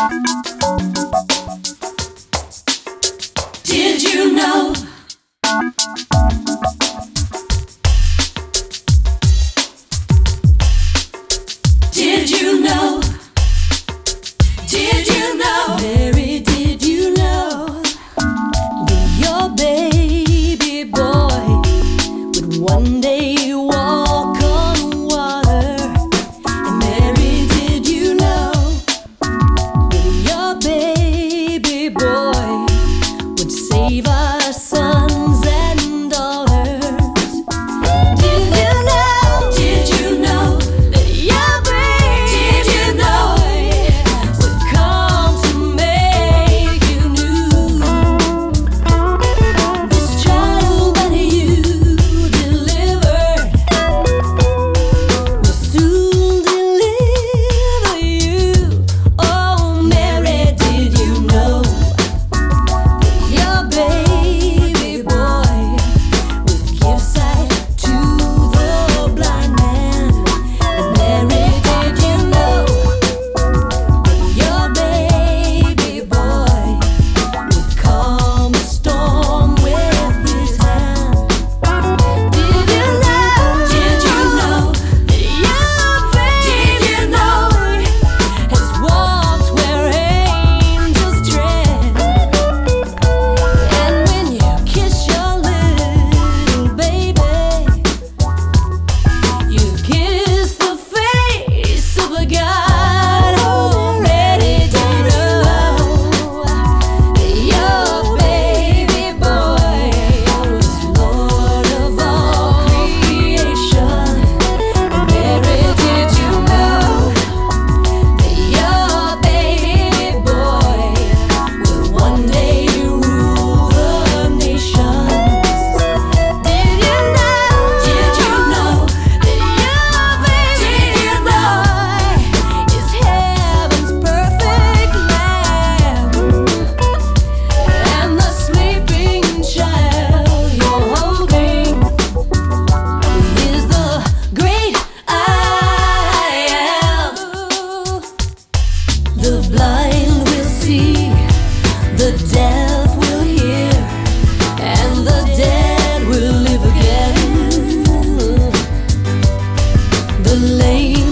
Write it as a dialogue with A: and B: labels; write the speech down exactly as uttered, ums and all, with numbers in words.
A: Did you know? Did you know? Did you know? Mary, did you know that your baby boy would one day walk on water? And Mary, did you know that your baby boy would save our sons and daughters? Did you know? Did you know that your baby did you know would come to make you new? This child that you delivered will soon deliver you. Oh, Mary, did you know your baby boy would give sight to the blind man? And Mary, did you know your baby boy would calm a storm with his hand? Did you know? Did you know that your baby did you know has walked where angels tread? And when you kiss your little baby, you kiss the face of a God already. Did you know that your baby boy was Lord of all creation? And Mary, did you know that your baby boy will one day rule the nations? Did you know? Did you know that your baby boy is heaven's perfect lamb? And the sleeping child you're holding is the great I am. The blind will see, the deaf will hear, and the dead will live again. The lame